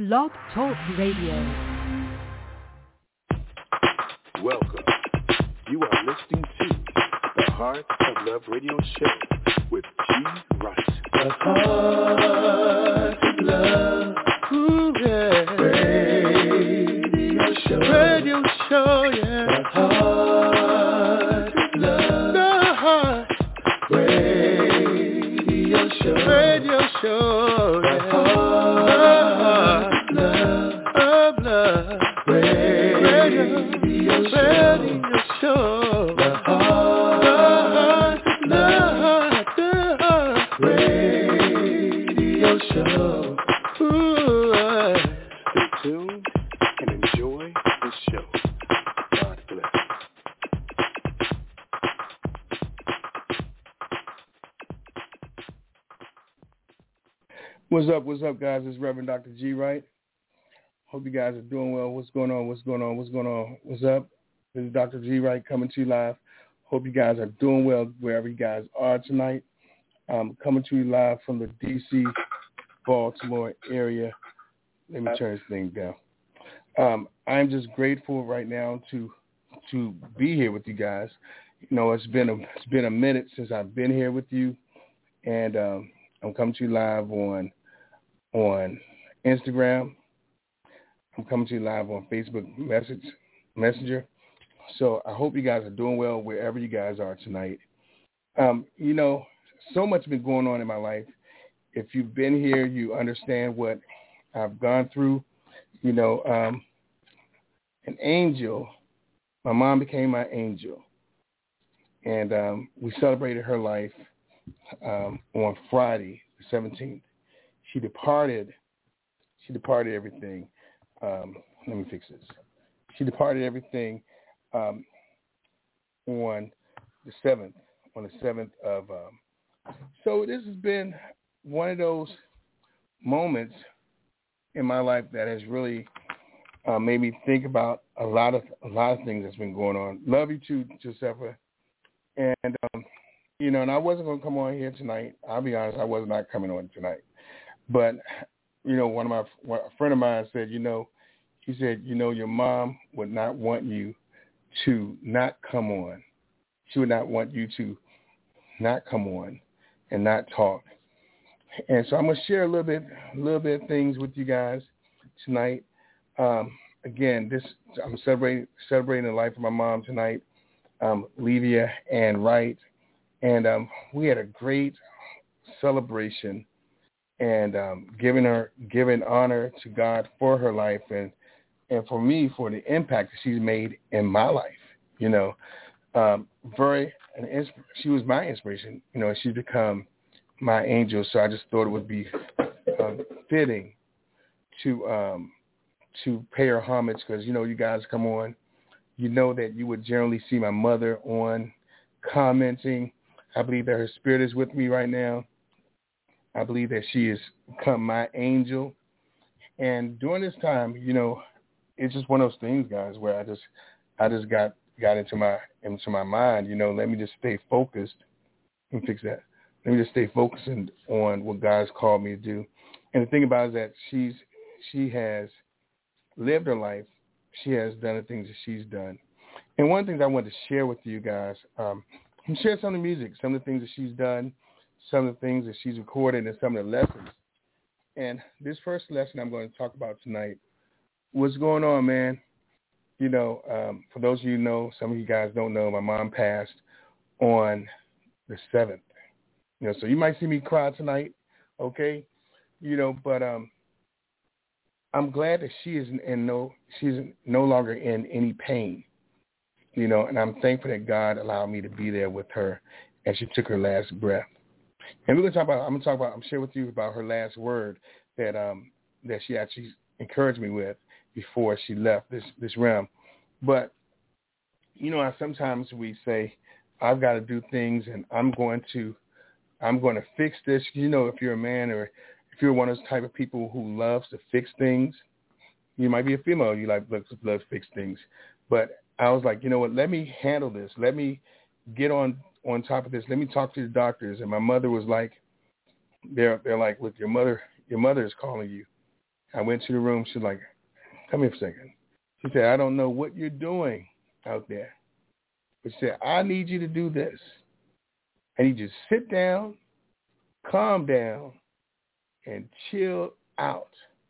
Blog Talk Radio. Welcome. You are listening to the Heart of Love Radio Show with G. Wright. The Heart of Love. Ooh, yeah. Radio show. Radio show, yeah. The Heart of Love. The Heart. Radio show. Radio show, yeah. The Heart of Love. Radio show. The Heart of Love. Radio show. Ooh, stay tuned and enjoy the show. God bless. What's up, guys? It's Reverend Dr. G. Wright. Hope you guys are doing well. What's going on? What's up? This is Dr. G. Wright coming to you live. Hope you guys are doing well wherever you guys are tonight. Coming to you live from the D.C., Baltimore area. Let me turn this thing down. I'm just grateful right now to be here with you guys. You know, it's been a minute since I've been here with you, and I'm coming to you live on Instagram. I'm coming to you live on Facebook Messenger. So I hope you guys are doing well wherever you guys are tonight. You know, so much been going on in my life. If you've been here, you understand what I've gone through. You know, an angel, my mom became my angel. And we celebrated her life on Friday, the 17th. She departed everything. Let me fix this. She departed everything on the 7th. On the 7th of. So this has been one of those moments in my life that has really made me think about a lot of things that's been going on. Love you too, Josepha. And you know, and I wasn't going to come on here tonight. I'll be honest, I was not coming on tonight. But you know, a friend of mine said, he said, your mom would not want you to not come on. She would not want you to not come on and not talk. And so I'm going to share a little bit of things with you guys tonight. Again, I'm celebrating the life of my mom tonight, Levia Ann Wright. And we had a great celebration and giving honor to God for her life and for me for the impact that she's made in my life. You know, she was my inspiration. You know, she's become my angel. So I just thought it would be fitting to pay her homage because, you guys come on. You know that you would generally see my mother on commenting. I believe that her spirit is with me right now. I believe that she has become my angel. And during this time, it's just one of those things, guys, where I just got into my mind, let me just stay focused. Let me fix that. Let me just stay focused on what God's called me to do. And the thing about it is that she has lived her life. She has done the things that she's done. And one of the things I wanted to share with you guys, and share some of the music, some of the things that she's done, some of the things that she's recorded, and some of the lessons. And this first lesson I'm going to talk about tonight, what's going on, man? For those of you who know, some of you guys don't know, my mom passed on the 7th. So you might see me cry tonight, okay? But I'm glad that she's no longer in any pain. And I'm thankful that God allowed me to be there with her as she took her last breath. And I'm share with you about her last word that she actually encouraged me with before she left this realm. But, sometimes we say, I've got to do things and I'm going to fix this. If you're a man or if you're one of those type of people who loves to fix things, you might be a female, you love to fix things. But I was like, what, let me handle this. Let me get on top of this. Let me talk to the doctors. And my mother was like, they're like, look, your mother is calling you. I went to the room. She's like, come here for a second. She said, I don't know what you're doing out there. But she said, I need you to do this. I need you to sit down, calm down, and chill out.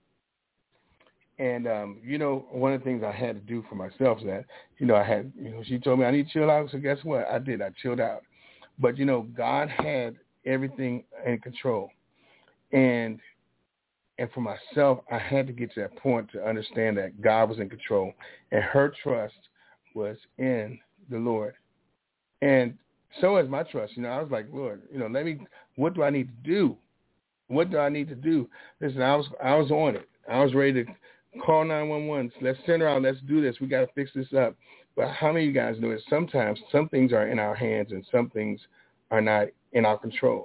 And, one of the things I had to do for myself is that, she told me I need to chill out. So guess what? I did. I chilled out. But, God had everything in control. And for myself, I had to get to that point to understand that God was in control. And her trust was in the Lord. And so is my trust. I was like, Lord, what do I need to do? What do I need to do? Listen, I was on it. I was ready to call 911. Let's send her out. Let's do this. We got to fix this up. But how many of you guys know that sometimes some things are in our hands and some things are not in our control?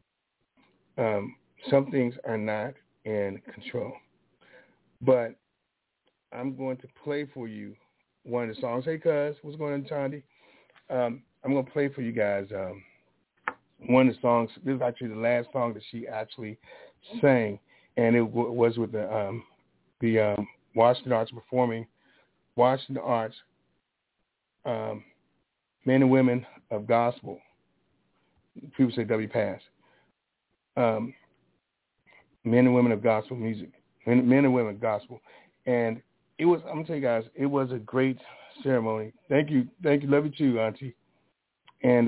Some things are not in control. But I'm going to play for you one of the songs. Hey, cuz, what's going on, Chandi? I'm going to play for you guys one of the songs. This is actually the last song that she actually sang, and it was with the Washington Arts Men and Women of Gospel. People say WPAS. Men and Women of Gospel Music. Men and Women of Gospel. And it was, I'm going to tell you guys, it was a great ceremony. Thank you. Love you too, Auntie. And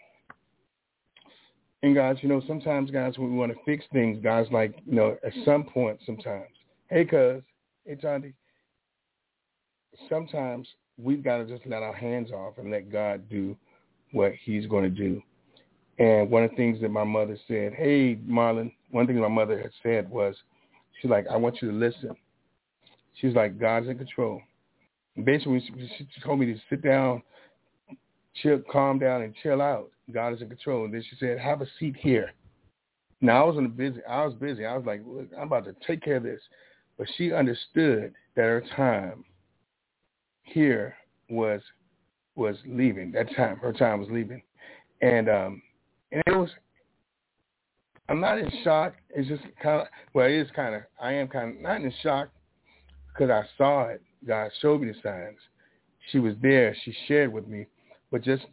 guys, sometimes, guys, when we want to fix things, guys, like, at some point, sometimes, hey, cuz, hey, Chandi, sometimes we've got to just let our hands off and let God do what he's going to do. And one of the things that my mother said, hey, Marlon, one thing my mother had said was, she's like, I want you to listen. She's like, God's in control. And basically, she told me to sit down, chill, calm down, and chill out. God is in control. And then she said, have a seat here. Now, I was busy. I was like, look, I'm about to take care of this. But she understood that her time here was leaving. Her time was leaving. And it was, I'm not in shock. It's just kind of, well, it is kind of, I am kind of not in shock because I saw it. God showed me the signs. She was there. She shared with me. But just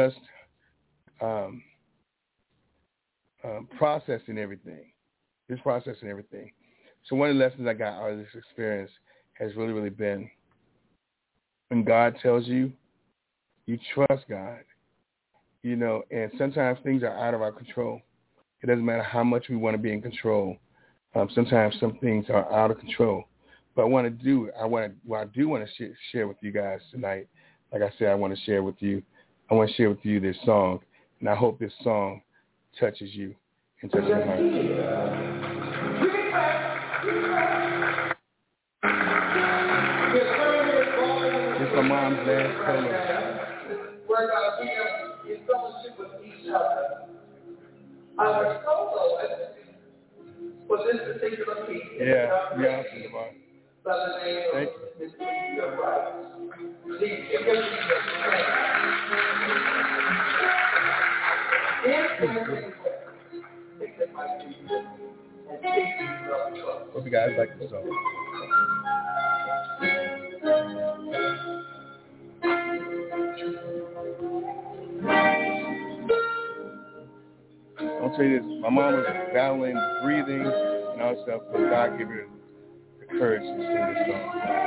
processing everything. Just processing everything. So one of the lessons I got out of this experience has really, really been when God tells you, you trust God. And sometimes things are out of our control. It doesn't matter how much we want to be in control. Sometimes some things are out of control. But what I do want to share with you guys tonight, like I said, I want to share with you this song, and I hope this song touches you and touches your heart. This is my mom's last solo. Where God, we have in fellowship with each other. Our soloist for this particular piece. Yeah. By the name of Mr. Wright. Hope you guys like the song. I'll tell you this, my mom was battling, breathing, and all that stuff, but God gave her the courage to sing this song.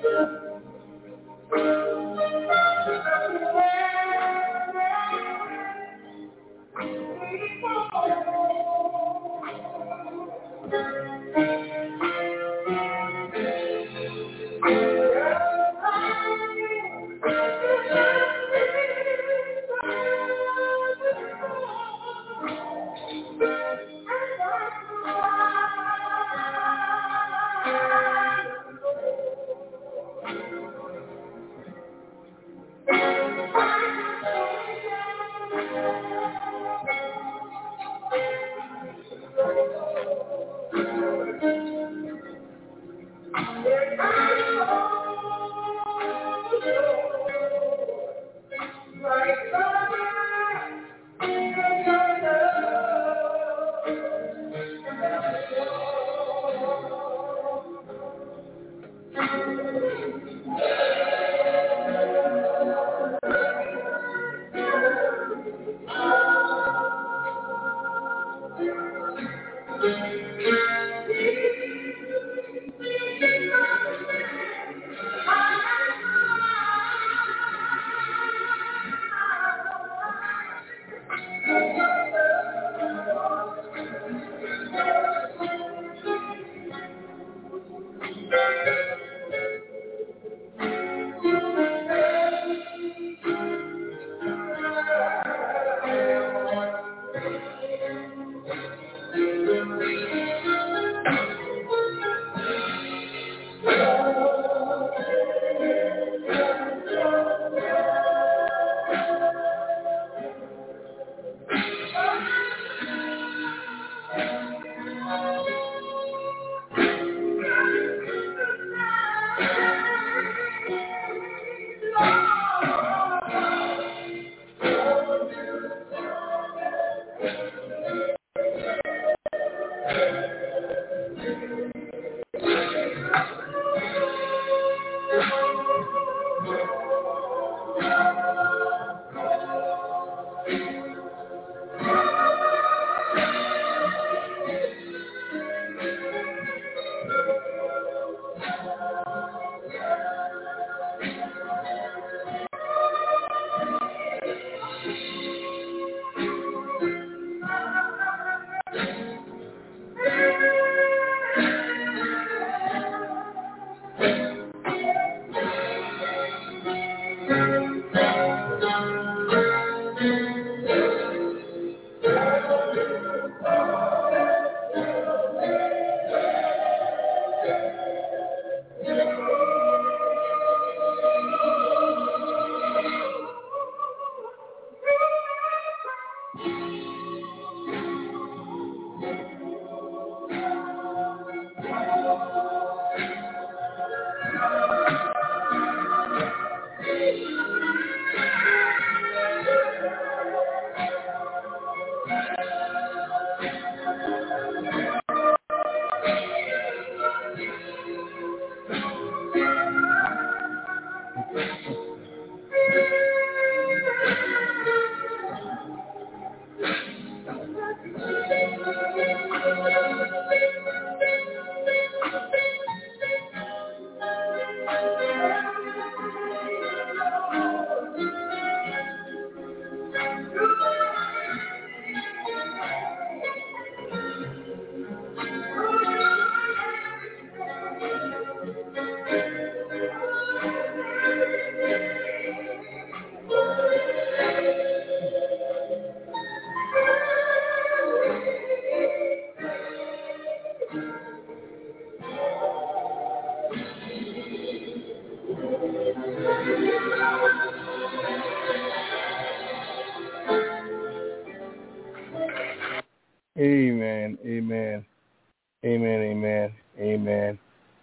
Amen. Amen. Amen. Amen. Amen.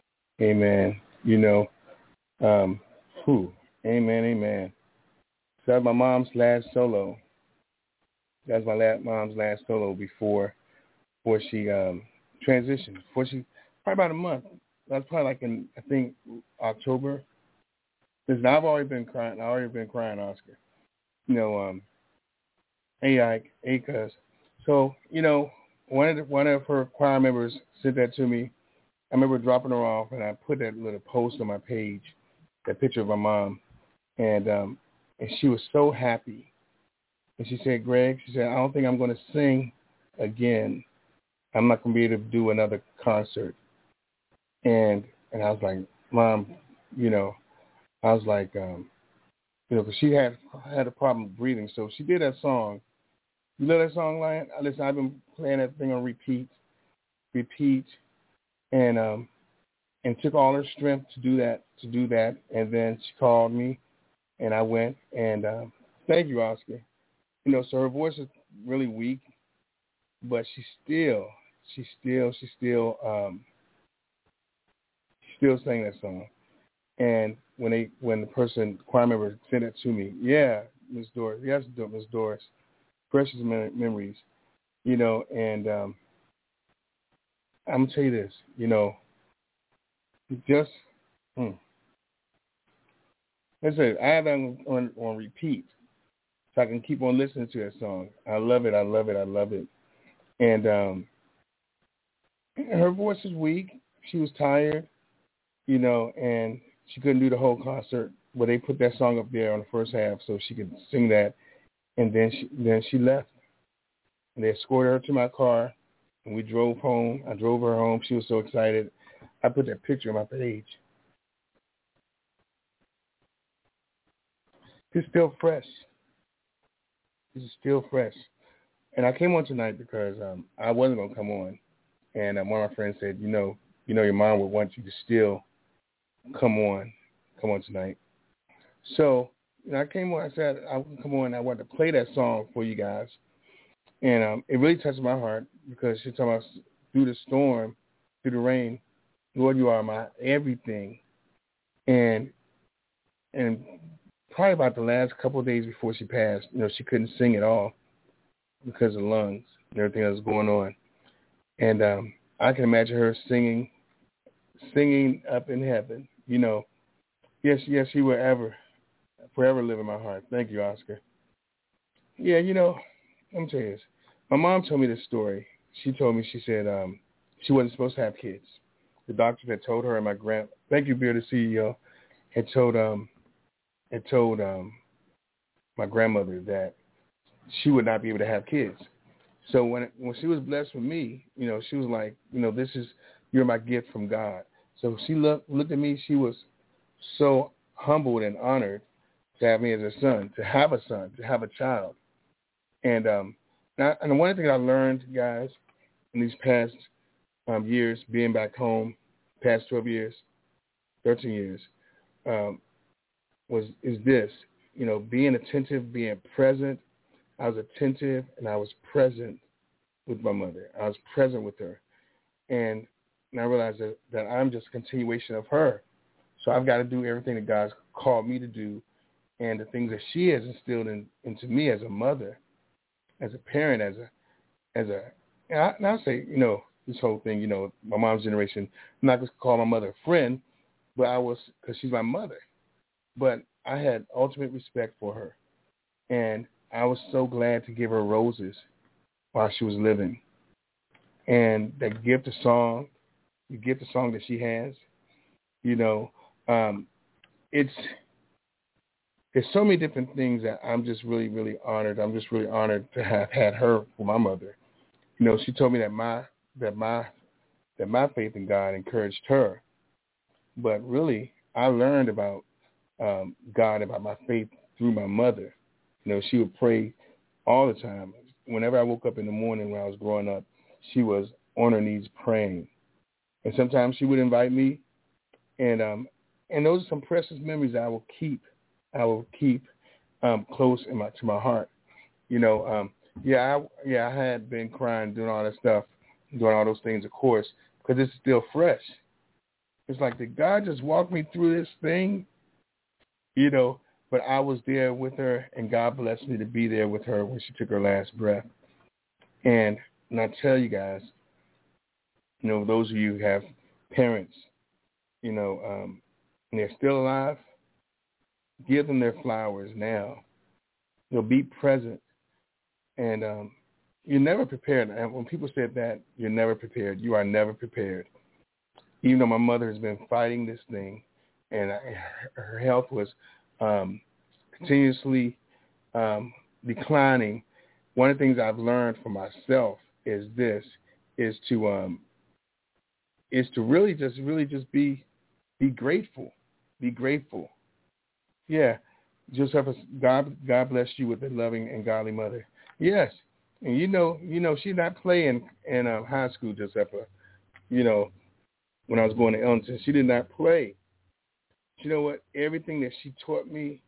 Amen. You know, amen. Amen. So that's my mom's last solo. That's my mom's last solo before she transitioned. Probably about a month. That's probably like in, I think, October. Listen, I've already been crying. Oscar. You know, hey Ike, hey Cuz. So, you know, one of her choir members sent that to me, I remember dropping her off, and I put that little post on my page, that picture of my mom, and she was so happy. And she said, Greg, she said, I don't think I'm going to sing again. I'm not going to be able to do another concert. And I was like, Mom, I was like, because she had a problem breathing. So she did that song. You know that song, Lion? Listen, I've been playing that thing on repeat, and took all her strength to do that. And then she called me, and I went. And thank you, Oscar. So her voice is really weak, but she's still sang that song. And when the choir member sent it to me, yeah, Miss Doris, yes, Miss Doris, precious memories, and I'm gonna tell you this, just let's say I have that on repeat, so I can keep on listening to that song. I love it. And her voice is weak. She was tired, and she couldn't do the whole concert. But they put that song up there on the first half so she could sing that. And then she left. And they escorted her to my car, and we drove home. I drove her home. She was so excited. I put that picture on my page. It's still fresh. This is still fresh. And I came on tonight because I wasn't going to come on. And one of my friends said, your mom would want you to still come on tonight. So I came on. I said I would come on. I wanted to play that song for you guys, and it really touched my heart because she's talking about through the storm, through the rain, Lord, you are my everything. And probably about the last couple of days before she passed, she couldn't sing at all because of lungs and everything that was going on. And I can imagine her singing up in heaven. Yes, she will forever live in my heart. Thank you, Oscar. Yeah, let me tell you this. My mom told me this story. She told me, she said she wasn't supposed to have kids. The doctor had told her, and thank you, Beard, the CEO, had told my grandmother that she would not be able to have kids. So when she was blessed with me, she was like, you're my gift from God. So she looked at me. She was so humbled and honored to have me as a son, to have a child. And one thing I learned, guys, in these past years, being back home, past 12 years, 13 years, is this, being attentive, being present. I was attentive and I was present with my mother. I was present with her. And I realized that I'm just a continuation of her. So I've got to do everything that God's called me to do, and the things that she has instilled into me as a mother, as a parent, and I'll say, this whole thing, my mom's generation, I'm not going to call my mother a friend, but I was, because she's my mother. But I had ultimate respect for her. And I was so glad to give her roses while she was living. And that gift of song, the gift of song that she has, there's so many different things that I'm just really, really honored. I'm just really honored to have had her for my mother. She told me that my faith in God encouraged her. But really, I learned about God, about my faith through my mother. She would pray all the time. Whenever I woke up in the morning when I was growing up, she was on her knees praying. And sometimes she would invite me, and those are some precious memories that I will keep close to my heart. I had been crying, doing all that stuff, doing all those things, of course, because it's still fresh. It's like, did God just walk me through this thing? But I was there with her, and God blessed me to be there with her when she took her last breath. And I tell you guys, those of you who have parents, and they're still alive, give them their flowers now. Be present. And you're never prepared. And when people said that, you're never prepared. You are never prepared. even though my mother has been fighting this thing, and her health was continuously declining, one of the things I've learned for myself is to really just be grateful. Be grateful. Yeah. Joseph, God bless you with a loving and godly mother. Yes. And you know, she's not playing in high school, Josefa. You know, when I was going to Ellington, she did not play. You know what? Everything that she taught me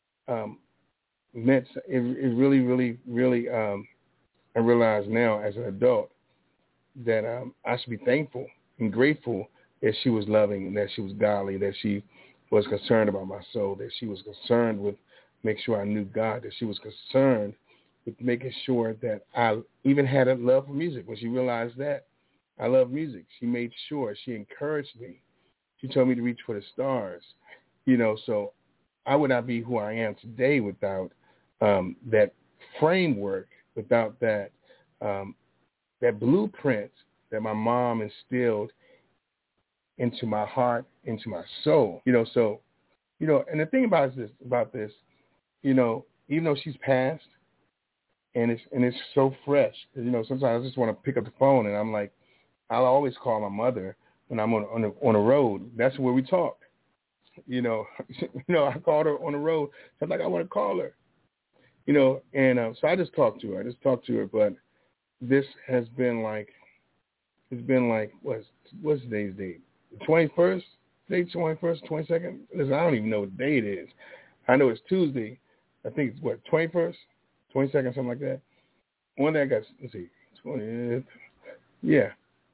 meant it really, really, really. I realize now as an adult that I should be thankful and grateful that she was loving, that she was godly, that she was concerned about my soul, that she was concerned with making sure I knew God, that she was concerned with making sure that I even had a love for music. When she realized that I love music, she made sure, she encouraged me. She told me to reach for the stars, you know, so I would not be who I am today without that framework, without that that blueprint that my mom instilled into my heart, into my soul. You know, so, you know, and the thing about this, you know, even though she's passed and it's so fresh, you know, sometimes I just want to pick up the phone and I'm like, I'll always call my mother when I'm on the road. That's where we talk. You know, I called her on the road. So I'm like, I want to call her. You know, and so I just talked to her. But this has been like, it's been like, what's today's date? The 21st? Day 21st, 22nd? Listen, I don't even know what day it is. I know it's Tuesday. I think it's 21st, 22nd, something like that. One day I got, let's see, 20th. Yeah.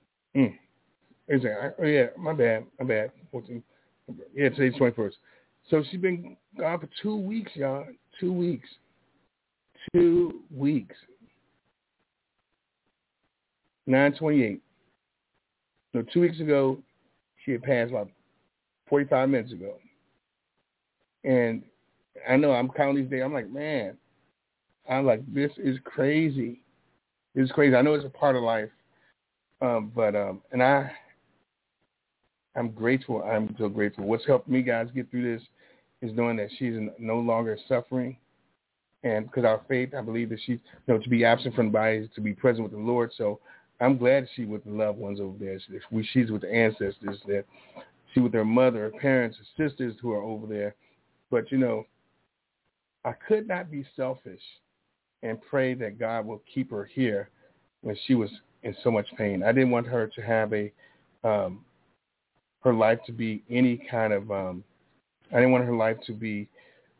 Yeah, my bad. 14. Yeah, today's 21st. So she's been gone for 2 weeks, y'all. 2 weeks. 2 weeks. 9/28. So 2 weeks ago, she had passed about 45 minutes ago. And I know I'm counting these days. I'm like, man, this is crazy. It's crazy. I know it's a part of life. But I'm grateful. I'm so grateful. What's helped me, guys, get through this is knowing that she's no longer suffering. And because our faith, I believe that she's, you know, to be absent from the body is to be present with the Lord. So I'm glad she's with the loved ones over there. She's with the ancestors, that she's with her mother, her parents, her sisters who are over there. But, you know, I could not be selfish and pray that God will keep her here when she was in so much pain. I didn't want her to have her life to be any kind of, I didn't want her life to be,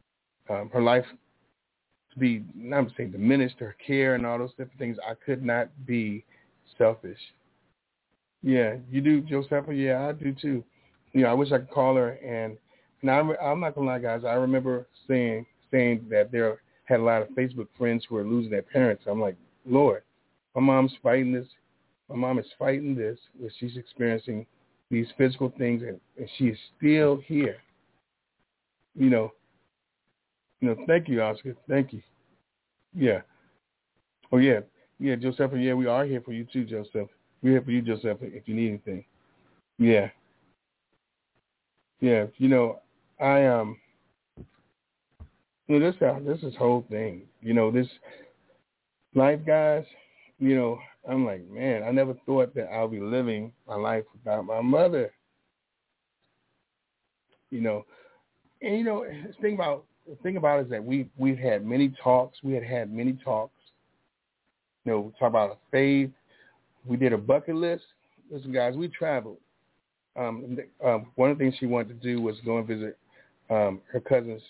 I'm saying diminished, her care and all those different things. I could not be selfish. Yeah, you do, Josefa? Yeah, I do too. You know, I wish I could call her, and I'm not going to lie, guys. I remember saying that there had a lot of Facebook friends who were losing their parents. I'm like, Lord, my mom's fighting this. My mom is fighting this, where she's experiencing these physical things, and she is still here. You know, thank you, Oscar. Thank you. Yeah. Oh, yeah. Yeah, Josefa, yeah, we are here for you too, Joseph. We're here for you, Josefa, if you need anything. Yeah. Yeah, you know, this whole thing, you know, this life, guys, you know, I'm like, man, I never thought that I'll be living my life without my mother. You know, and you know, the thing about it is that we've had many talks. We had many talks. You know, we talk about faith. We did a bucket list. Listen, guys, we traveled. One of the things she wanted to do was go and visit her cousins,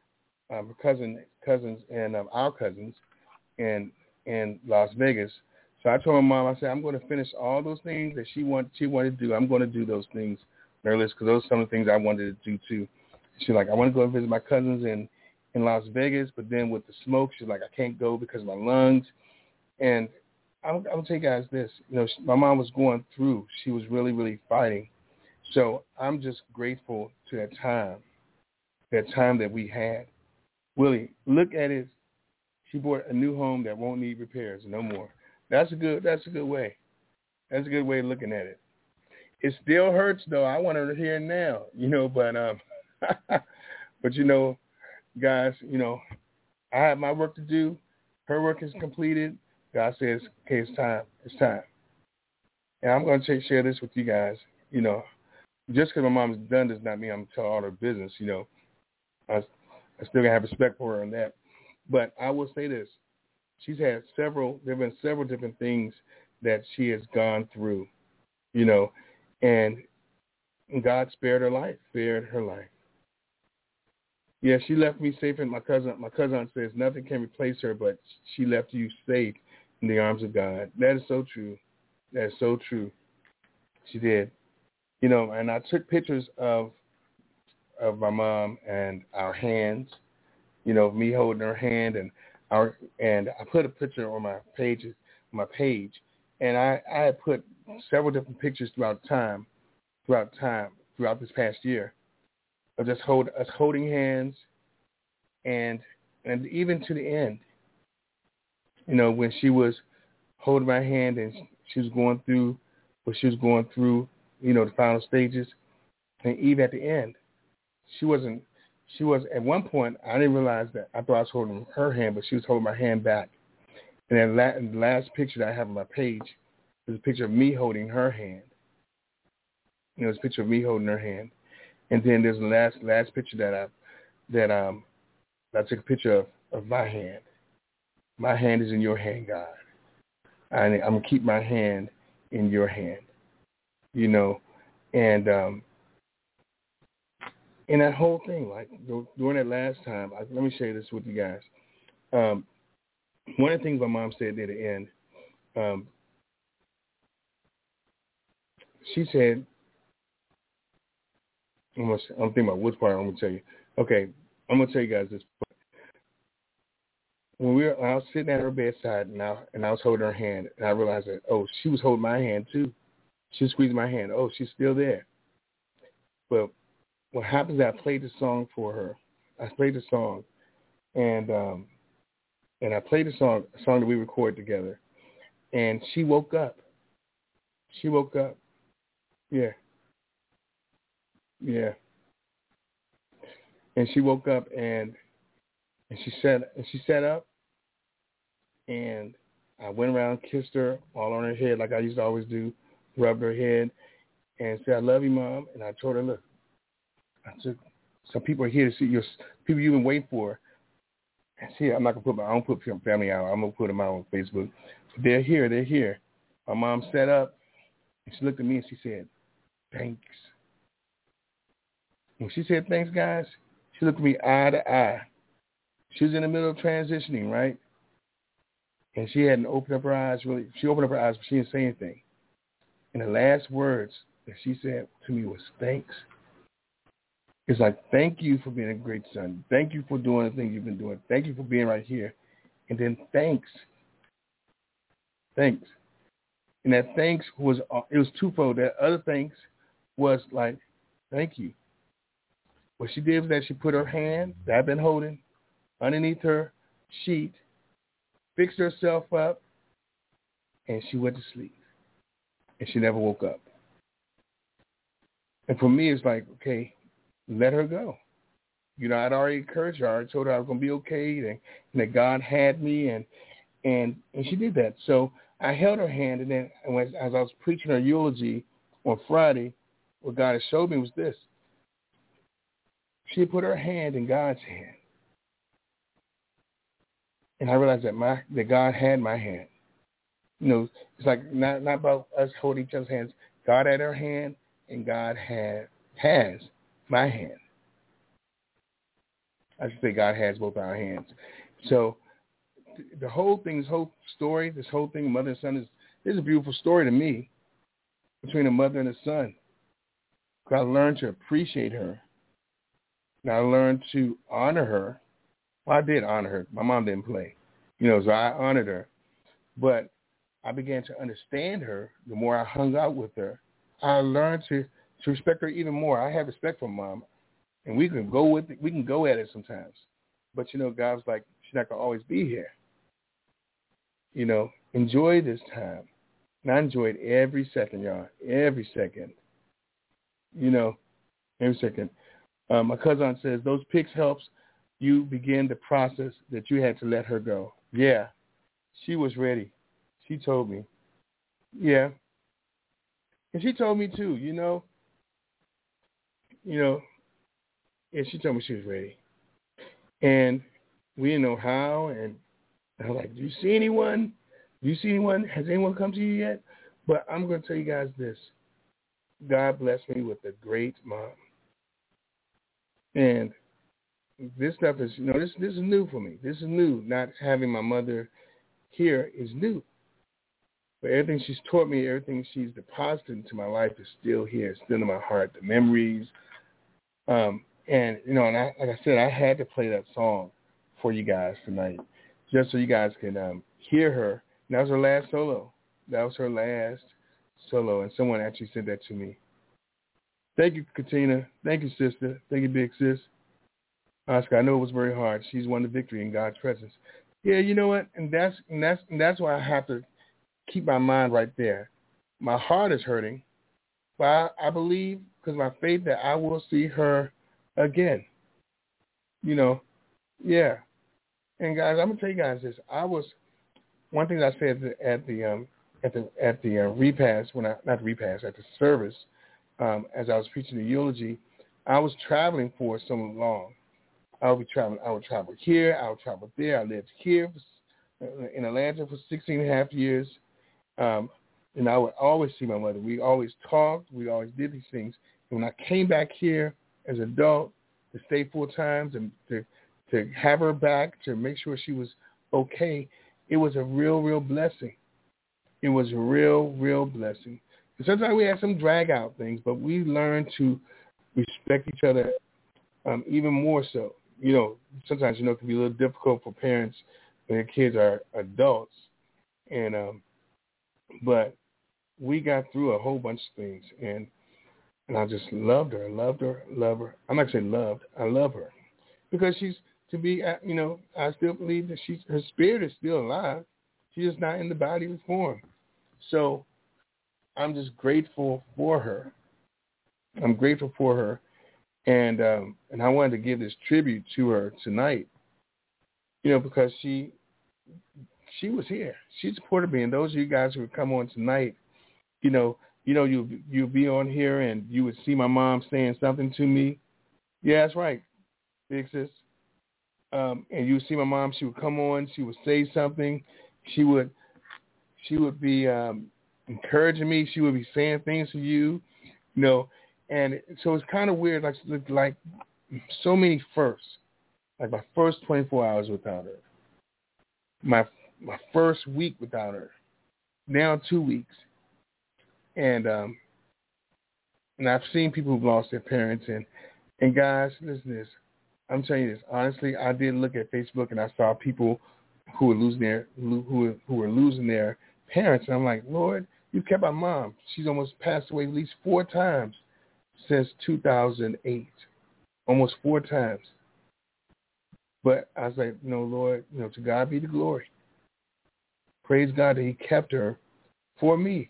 and our cousins in Las Vegas. So I told my mom, I said, I'm going to finish all those things that she wanted to do. I'm going to do those things on her list because those are some of the things I wanted to do too. She's like, I want to go and visit my cousins in Las Vegas, but then with the smoke, she's like, I can't go because of my lungs. And I'll tell you guys this, you know, my mom was going through. She was really, really fighting. So I'm just grateful to that time that we had. Willie, look at it. She bought a new home that won't need repairs no more. That's a good way. That's a good way of looking at it. it still hurts though. I want her to hear it now, but but guys, I have my work to do. Her work is completed. God says, okay, it's time. It's time. And I'm going to share this with you guys. Just because my mom's done does not mean I'm telling all her business. I still got to have respect for her on that. But I will say this. There have been several different things that she has gone through, and God spared her life. Yeah, she left me safe, and my cousin says nothing can replace her, but she left you safe in the arms of God. That is so true. That is so true. She did. And I took pictures of my mom and our hands, me holding her hand, and I put a picture on my page, and I had put several different pictures throughout this past year, of just us holding hands, and even to the end, when she was holding my hand and she was going through what she was going through, the final stages, and even at the end, she was at one point, I didn't realize that. I thought I was holding her hand, but she was holding my hand back. And then the last picture that I have on my page is a picture of me holding her hand. It's a picture of me holding her hand. And then there's the last picture that I took a picture of my hand. My hand is in your hand, God. I'm going to keep my hand in your hand, and in that whole thing, like during that last time, let me share this with you guys. One of the things my mom said at the end, she said, I'm thinking about which part I'm going to tell you. Okay, I'm going to tell you guys this. I was sitting at her bedside, and I was holding her hand, and I realized that, she was holding my hand too. She was squeezing my hand. Oh, she's still there. But what happens is I played the song for her. I played the song, and I played a song that we recorded together, and she woke up. She woke up. Yeah. Yeah. And she woke up, and she sat up, and I went around, kissed her all on her head like I used to always do, rubbed her head, and said, "I love you, Mom." And I told her, "Look, some people are here to see your people you've been waiting for." And see, I don't put family out. I'm gonna put them out on Facebook. But they're here. They're here. My mom sat up, and she looked at me and she said, "Thanks." When she said thanks, guys, she looked at me eye to eye. She was in the middle of transitioning, right? And she hadn't opened up her eyes, really. She opened up her eyes, but she didn't say anything. And the last words that she said to me was, "Thanks." It's like, thank you for being a great son. Thank you for doing the things you've been doing. Thank you for being right here. And then thanks. Thanks. And that thanks it was twofold. That other thanks was like, thank you. What she did was that she put her hand that I've been holding underneath her sheet, fixed herself up, and she went to sleep. And she never woke up. And for me, it's like, okay, let her go. I'd already encouraged her. I told her I was going to be okay, and that God had me, and she did that. So I held her hand, and then as I was preaching her eulogy on Friday, what God had showed me was this. She put her hand in God's hand. And I realized that God had my hand. It's like not about us holding each other's hands. God had her hand, and God has my hand. I should say God has both our hands. So the whole thing, this whole story, this whole thing, mother and son, is a beautiful story to me between a mother and a son. I learned to appreciate her. And I learned to honor her. Well, I did honor her. My mom didn't play. So I honored her. But I began to understand her the more I hung out with her. I learned to respect her even more. I have respect for Mom. And we can go at it sometimes. But, God's like, she's not going to always be here. Enjoy this time. And I enjoyed every second, y'all. Every second. Every second. My cousin says, those pics helps you begin the process that you had to let her go. Yeah, she was ready. She told me. Yeah. And she told me too, and she told me she was ready. And we didn't know how, and I was like, do you see anyone? Has anyone come to you yet? But I'm going to tell you guys this. God blessed me with a great mom. And this stuff is, this is new for me. This is new. Not having my mother here is new. But everything she's taught me, everything she's deposited into my life is still here, still in my heart, the memories. And like I said, I had to play that song for you guys tonight just so you guys can hear her. And that was her last solo. And someone actually said that to me. Thank you, Katina. Thank you, sister. Thank you, big sis. Oscar, I know it was very hard. She's won the victory in God's presence. Yeah, you know what? And that's why I have to keep my mind right there. My heart is hurting, but I believe, because my faith, that I will see her again. Yeah. And guys, I'm gonna tell you guys this. One thing I said at the repast, at the service, as I was preaching the eulogy, I was traveling for so long. I would travel here, I would travel there. I lived here in Atlanta for 16 and a half years. And I would always see my mother. We always talked. We always did these things. And when I came back here as an adult to stay full time, to have her back, to make sure she was okay, it was a real, real blessing. It was a real, real blessing. And sometimes we had some drag out things, but we learned to respect each other even more so. Sometimes, it can be a little difficult for parents when their kids are adults. And but we got through a whole bunch of things, and I just loved her. I'm not saying loved. I love her because she's I still believe that her spirit is still alive. She's just not in the bodily form. So I'm just grateful for her. I'm grateful for her, and I wanted to give this tribute to her tonight. Because she was here. She supported me, and those of you guys who would come on tonight, you'll be on here and you would see my mom saying something to me. Yeah, that's right, big sis. And you would see my mom. She would come on. She would say something. She would be encouraging me. She would be saying things to you, And so it's kind of weird, like so many firsts. Like my first 24 hours without her. My first week without her. Now 2 weeks. And I've seen people who've lost their parents, and guys, listen to this. I'm telling you this honestly. I did look at Facebook and I saw people who were losing their parents, and I'm like, Lord, you kept my mom. She's almost passed away at least 4 times since 2008, almost 4 times. But I was like, Lord, to God be the glory. Praise God that He kept her for me.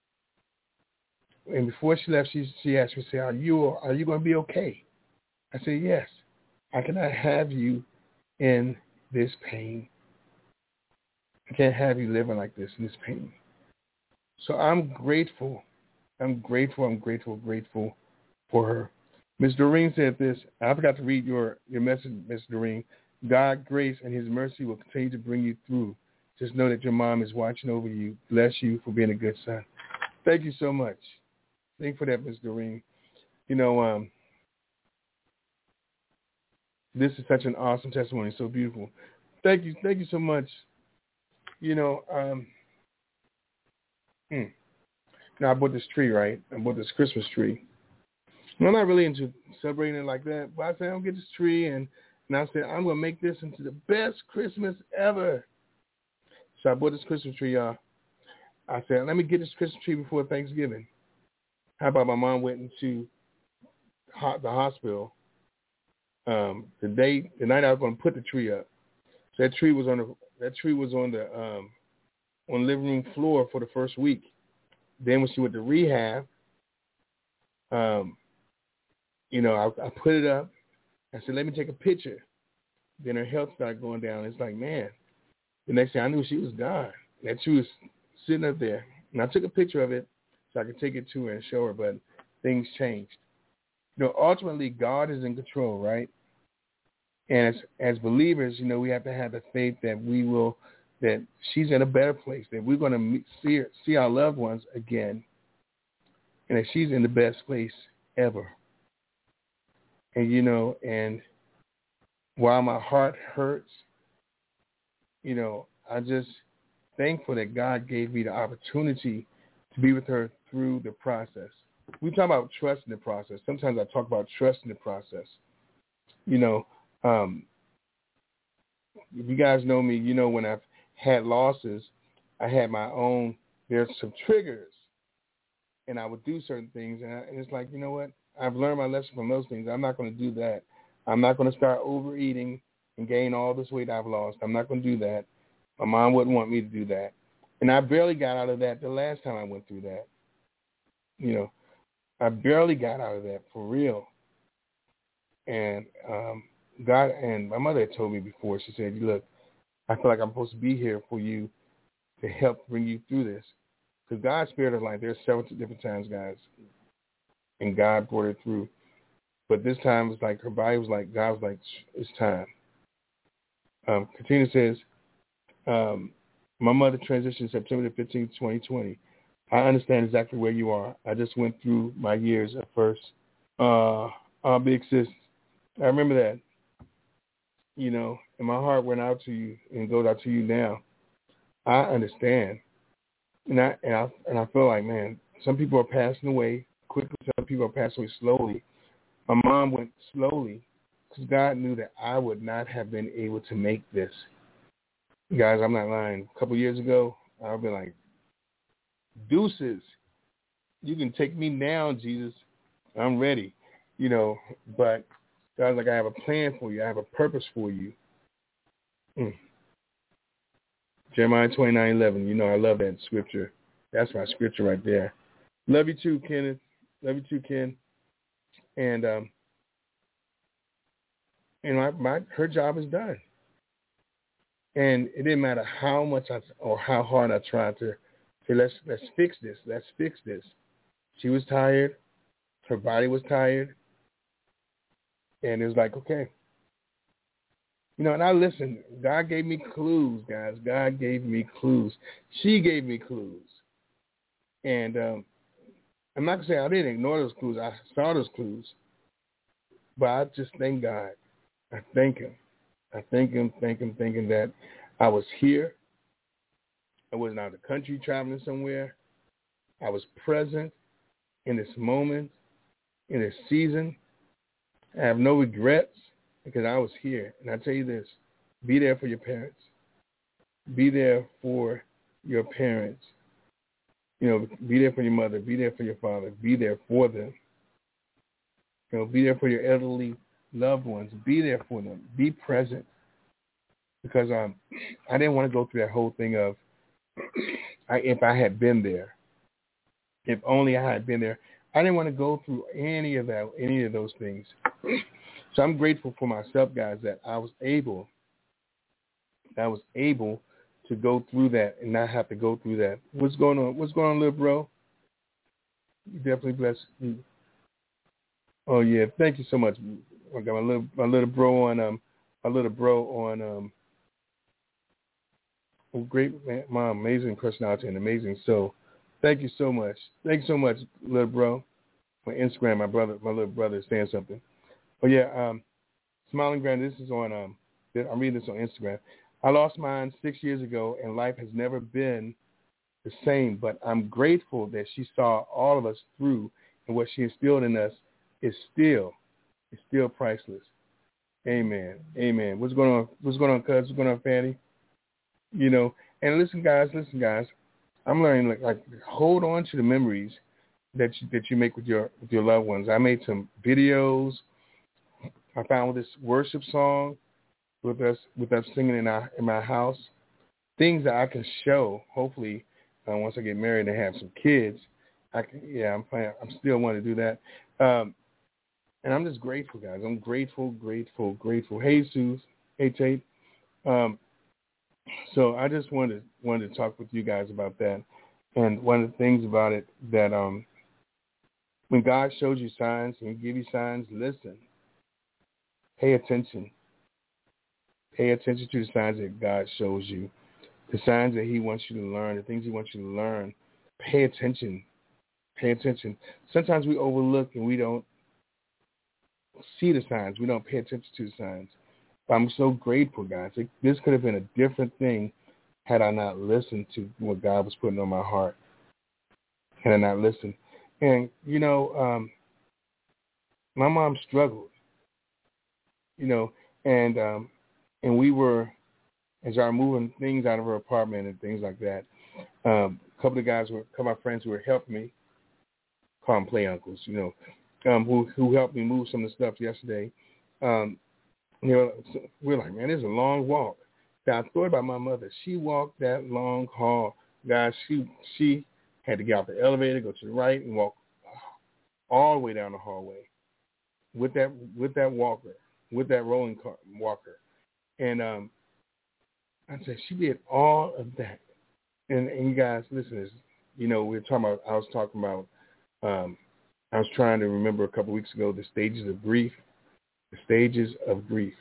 And before she left, she asked me, are you going to be okay? I said, yes. I cannot have you in this pain. I can't have you living like this in this pain. So I'm grateful. I'm grateful for her. Ms. Doreen said this. I forgot to read your message, Ms. Doreen. God, grace, and His mercy will continue to bring you through. Just know that your mom is watching over you. Bless you for being a good son. Thank you so much. Thank you for that, Ms. Doreen. This is such an awesome testimony. So beautiful. Thank you so much. Now I bought this tree, right? I bought this Christmas tree. And I'm not really into celebrating it like that, but I said, I'll get this tree, and I said, I'm going to make this into the best Christmas ever. So I bought this Christmas tree, y'all. I said, let me get this Christmas tree before Thanksgiving. How about my mom went into the hospital the night I was going to put the tree up. So that tree was on the living room floor for the first week. Then when she went to rehab, you know, I put it up. I said, let me take a picture. Then her health started going down. It's like, man, the next thing I knew, she was gone. That she was sitting up there. And I took a picture of it so I could take it to her and show her, but things changed. You know, ultimately, God is in control, right? And as believers, you know, we have to have the faith that she's in a better place, that we're going to see our loved ones again, and that she's in the best place ever. And, you know, and while my heart hurts, you know, I'm just thankful that God gave me the opportunity to be with her through the process. We talk about trust in the process. Sometimes I talk about trust in the process. You know, if you guys know me, you know when I've had losses, I had my own, there's some triggers, and I would do certain things, and it's like, you know what? I've learned my lesson from those things. I'm not going to do that. I'm not going to start overeating and gain all this weight I've lost. I'm not going to do that. My mom wouldn't want me to do that. And I barely got out of that the last time I went through that. You know, I barely got out of that for real. And God, and my mother had told me before, she said, look, I feel like I'm supposed to be here for you to help bring you through this. Because God spared her life. There's several different times, guys, and God brought her through. But this time it was like her body was like, God was like, it's time. Katina says, my mother transitioned September the 15th, 2020. I understand exactly where you are. I just went through my years at first. Big sis, I remember that. You know, and my heart went out to you and goes out to you now. I understand. And I feel like, man, some people are passing away quickly. Some people are passing away slowly. My mom went slowly because God knew that I would not have been able to make this. Guys, I'm not lying. A couple years ago, I would be like, deuces, you can take me now, Jesus. I'm ready. You know, but God's like, I have a plan for you. I have a purpose for you. Jeremiah 29:11. You know, I love that scripture. That's my scripture right there. Love you too, Kenneth. Love you too, Ken. And her job is done. And it didn't matter how much or how hard I tried to say, let's fix this. Let's fix this. She was tired. Her body was tired. And it was like, okay. You know, and I listened. God gave me clues, guys. God gave me clues. She gave me clues. And I'm not going to say I didn't ignore those clues. I saw those clues. But I just thank God. I thank him. I thank him, thinking that I was here. I wasn't out of the country traveling somewhere. I was present in this moment, in this season. I have no regrets because I was here. And I tell you this, be there for your parents. Be there for your parents. You know, be there for your mother. Be there for your father. Be there for them. You know, be there for your elderly loved ones. Be there for them. Be present. Because I didn't want to go through that whole thing of if I had been there. If only I had been there. I didn't want to go through any of those things. So I'm grateful for myself, guys, that I was able to go through that and not have to go through that. What's going on? What's going on, little bro? You definitely blessed. Oh yeah, thank you so much. I got my little bro on great man, my amazing personality and amazing soul. Thank you so much. Thank you so much, little bro. On Instagram, my little brother is saying something. Oh yeah, Smiling Grand. This is on. I'm reading this on Instagram. I lost mine 6 years ago, and life has never been the same. But I'm grateful that she saw all of us through, and what she instilled in us is still priceless. Amen. Amen. What's going on? What's going on, cuz? What's going on, Fanny? You know, and listen, guys. I'm learning like hold on to the memories that you make with your loved ones. I made some videos. I found this worship song with us singing in my house. Things that I can show. Hopefully, once I get married and have some kids, I can. Yeah, I'm still want to do that. And I'm just grateful, guys. I'm grateful. Hey, Suze. Hey, Tate. So I just wanted to talk with you guys about that. And one of the things about it that when God shows you signs and He gives you signs, listen. Pay attention. Pay attention to the signs that God shows you, the signs that He wants you to learn, the things He wants you to learn. Pay attention. Pay attention. Sometimes we overlook and we don't see the signs. We don't pay attention to the signs. But I'm so grateful, guys. This could have been a different thing had I not listened to what God was putting on my heart. Had I not listened. And, my mom struggled, and we were, as I were moving things out of her apartment and things like that, a couple of my friends who were helping me, call them play uncles, who helped me move some of the stuff yesterday. We're like, man, it's a long walk. Now, I thought about my mother. She walked that long haul. Guys, she had to get out the elevator, go to the right, and walk all the way down the hallway with that walker, with that rolling car walker. And I said, she did all of that. And you guys, listen, I was talking about, I was trying to remember a couple weeks ago the stages of grief. The stages of grief.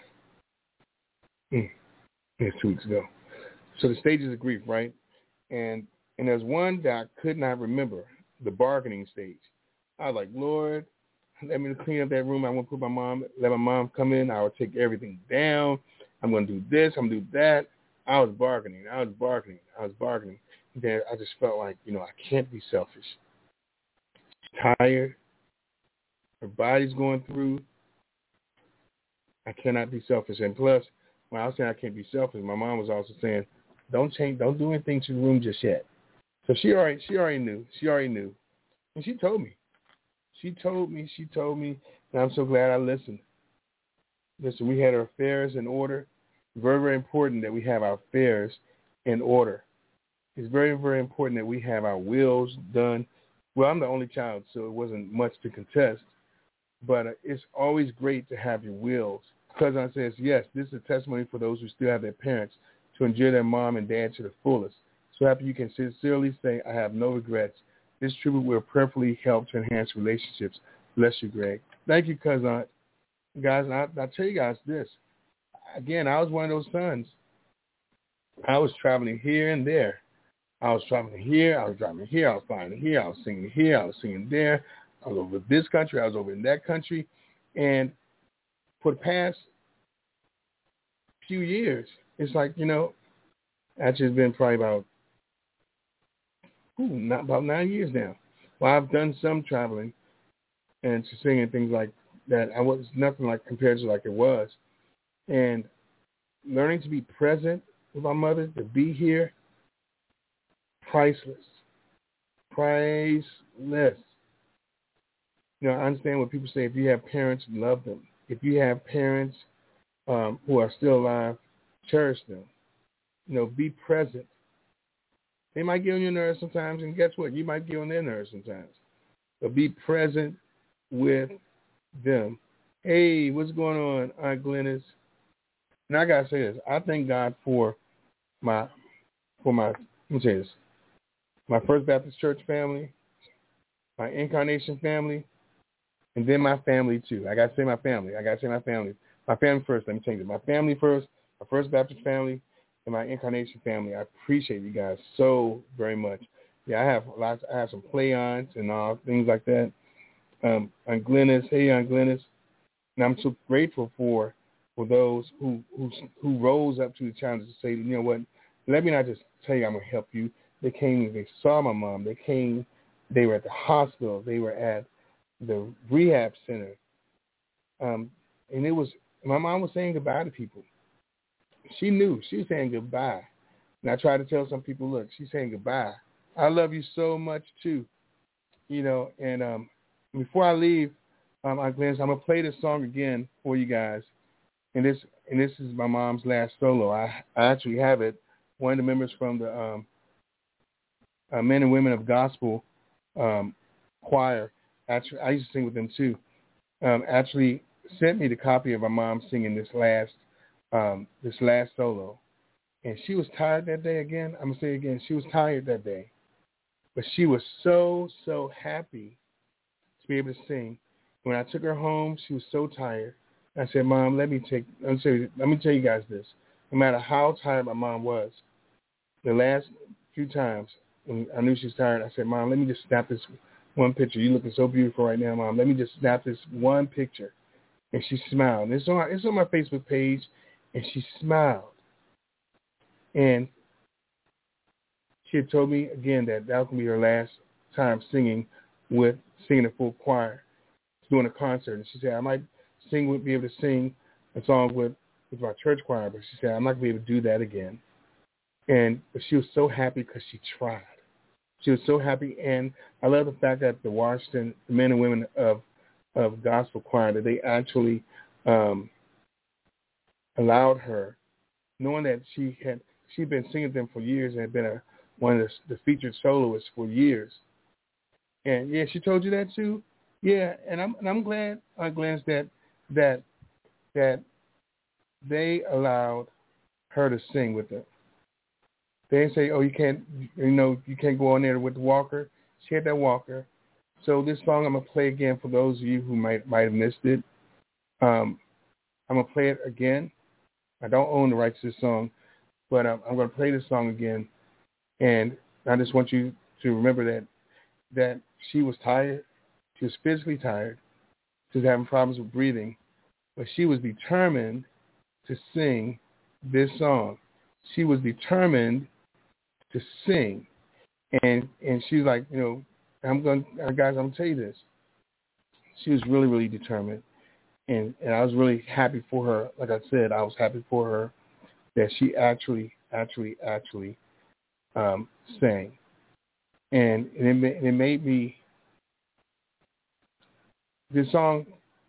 It's 2 weeks ago. So the stages of grief, right? And there's one that I could not remember, the bargaining stage. I was like, Lord, let me clean up that room. I want to let my mom come in. I will take everything down. I'm going to do this. I'm going to do that. I was bargaining. And then I just felt like, I can't be selfish. She's tired. Her body's going through. I cannot be selfish. And plus, when I was saying I can't be selfish, my mom was also saying, don't do anything to the room just yet. So she already knew. And she told me. And I'm so glad I listened. Listen, we had our affairs in order. Very, very important that we have our affairs in order. It's very, very important that we have our wills done. Well, I'm the only child, so it wasn't much to contest. But it's always great to have your wills. Cousin says, yes, this is a testimony for those who still have their parents to enjoy their mom and dad to the fullest. So happy you can sincerely say, I have no regrets. This tribute will prayerfully help to enhance relationships. Bless you, Greg. Thank you, Cousin. Guys, I'll tell you guys this. Again, I was one of those sons. I was traveling here and there. I was traveling here. I was driving here. I was flying here. I was singing here. I was singing there. I was over this country. I was over in that country. And for the past few years, it's like, actually it's been probably about 9 years now. Well, I've done some traveling and to sing and things like that. I was nothing like compared to like it was. And learning to be present with my mother, to be here, priceless. I understand what people say. If you have parents, love them. If you have parents who are still alive, cherish them. Be present. They might get on your nerves sometimes, and guess what? You might get on their nerves sometimes. But be present with them. Hey, what's going on, Aunt Glennis? And I gotta say this. I thank God for my let me say this. My First Baptist Church family, my Incarnation family, and then my family too. I gotta say my family. My family first. Let me change it. My family first, my First Baptist family, and my Incarnation family. I appreciate you guys so very much. Yeah, I have some play-ons and all things like that. Aunt Glennis, hey Aunt Glennis. And I'm so grateful for those who rose up to the challenge to say, you know what, let me not just tell you I'm going to help you. They came and they saw my mom. They were at the hospital. They were at the rehab center. And it was, my mom was saying goodbye to people. She knew. She was saying goodbye. And I tried to tell some people, look, she's saying goodbye. I love you so much too. And before I leave, Aunt Glennis, I'm going to play this song again for you guys. And this is my mom's last solo. I actually have it. One of the members from the Men and Women of Gospel choir, actually, I used to sing with them too. actually sent me the copy of my mom singing this last solo. And she was tired that day again. I'm going to say it again. She was tired that day. But she was so, so happy to be able to sing. When I took her home, she was so tired. I said, Mom, let me tell you guys this. No matter how tired my mom was, the last few times when I knew she was tired, I said, Mom, let me just snap this one picture. You're looking so beautiful right now, Mom. Let me just snap this one picture. And she smiled. It's on my Facebook page, and she smiled. And she had told me, again, that was going to be her last time singing a full choir, doing a concert. And she said, I might be able to sing a song with my church choir, but she said, I'm not going to be able to do that again. But she was so happy because she tried. She was so happy, and I love the fact that the Washington, the men and women of gospel choir, that they actually allowed her, knowing that she'd been singing them for years and had been one of the featured soloists for years. And yeah, she told you that too. Yeah, and I'm glad, Glenn, that they allowed her to sing with them. They didn't say, oh, you can't go on there with the walker. She had that walker. So this song I'm gonna play again for those of you who might have missed it. I'm gonna play it again. I don't own the rights to this song, but I'm gonna play this song again. And I just want you to remember that she was tired. She was physically tired. She was having problems with breathing, but she was determined to sing this song. She was determined to sing, and she's like, guys, I'm gonna tell you this. She was really, really determined, and I was really happy for her. Like I said, I was happy for her that she actually sang, and it made me. This song,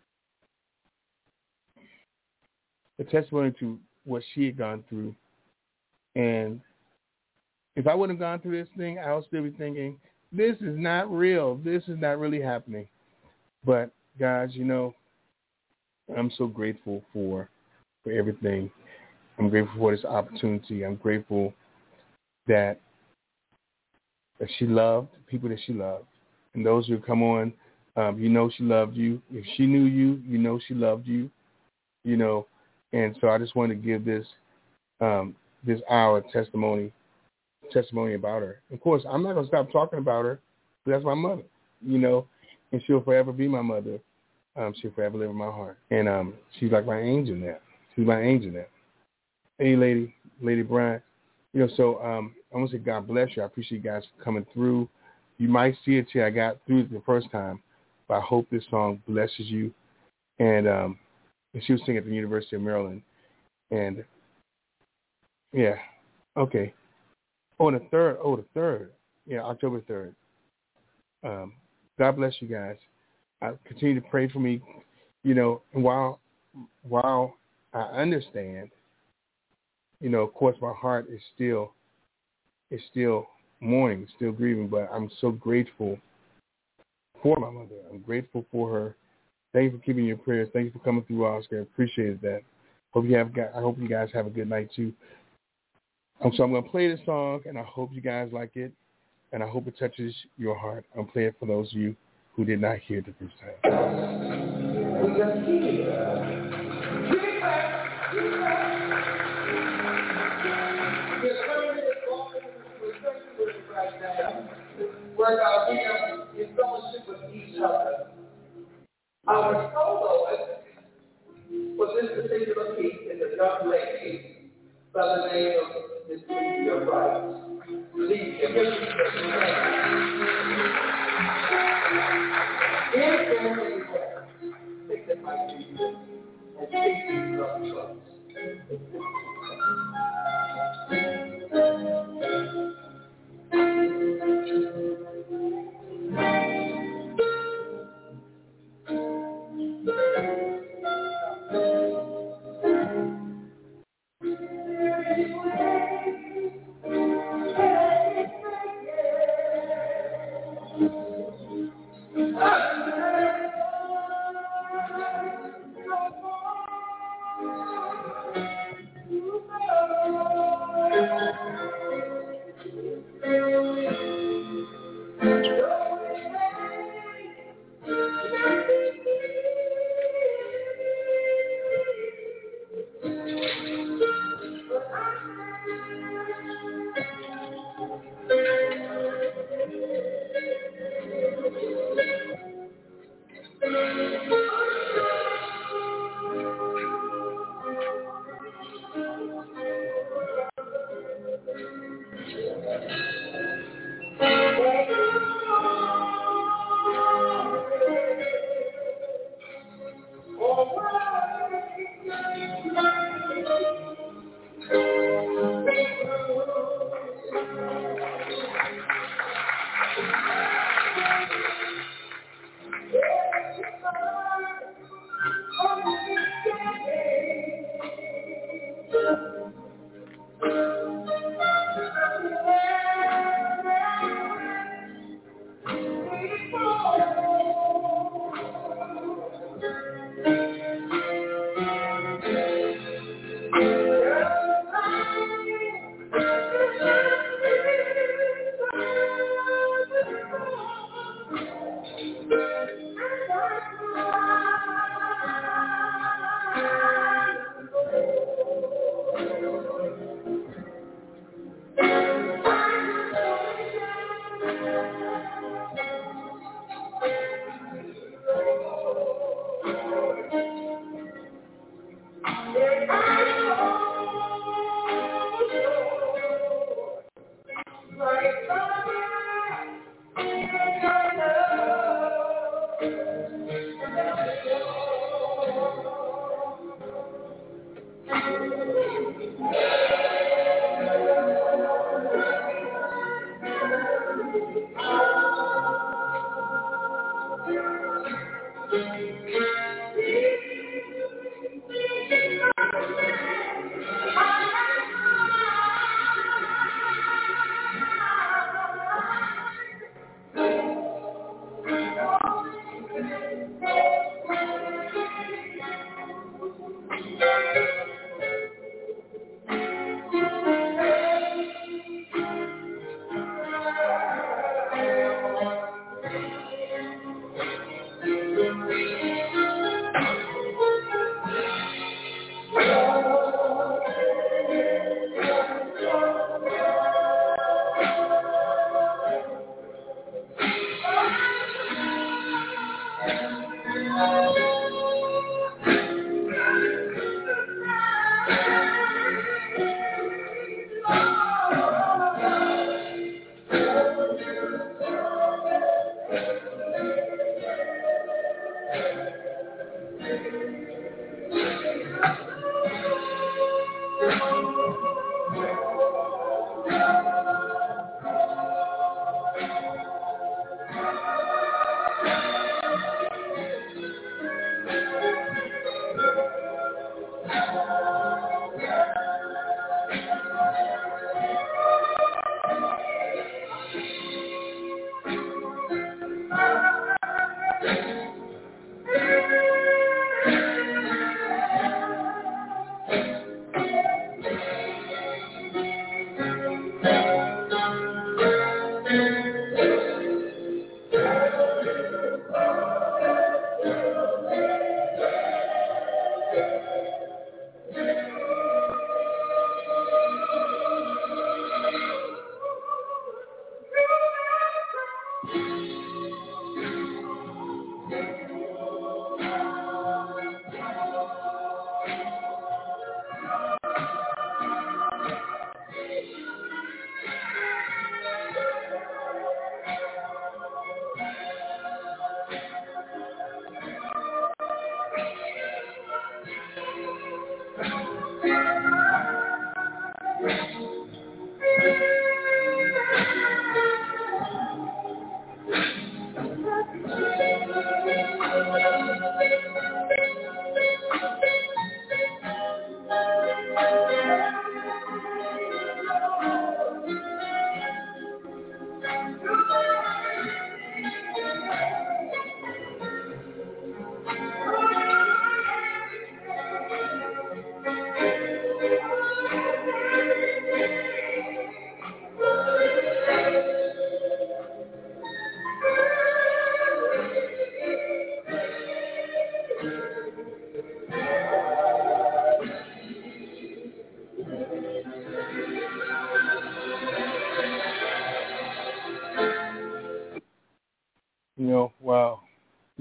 a testimony to what she had gone through, and if I wouldn't have gone through this thing, I would still be thinking, this is not real. This is not really happening. But guys, I'm so grateful for everything. I'm grateful for this opportunity. I'm grateful that she loved people that she loved. And those who come on, she loved you. If she knew you, she loved you. And so I just wanted to give this hour testimony about her. Of course, I'm not going to stop talking about her, but that's my mother, and she'll forever be my mother. She'll forever live in my heart. And she's like my angel now. She's my angel now. Hey, Lady Brian. So I want to say God bless you. I appreciate you guys coming through. You might see it till I got through it the first time, but I hope this song blesses you. And she was singing at the University of Maryland. And, yeah, okay. The 3rd. Yeah, October 3rd. God bless you guys. Continue to pray for me, and while I understand, of course my heart is still mourning, still grieving, but I'm so grateful for my mother. I'm grateful for her. Thank you for keeping your prayers. Thank you for coming through, Oscar. I appreciate that. I hope you guys have a good night too. So I'm going to play this song, and I hope you guys like it, and I hope it touches your heart. I'm playing it for those of you who did not hear it the first time. Work out here in fellowship with each other. Our soloist for this particular piece is a young lady by the name of Miss Cynthia Rice. Take the mic to you and take these close.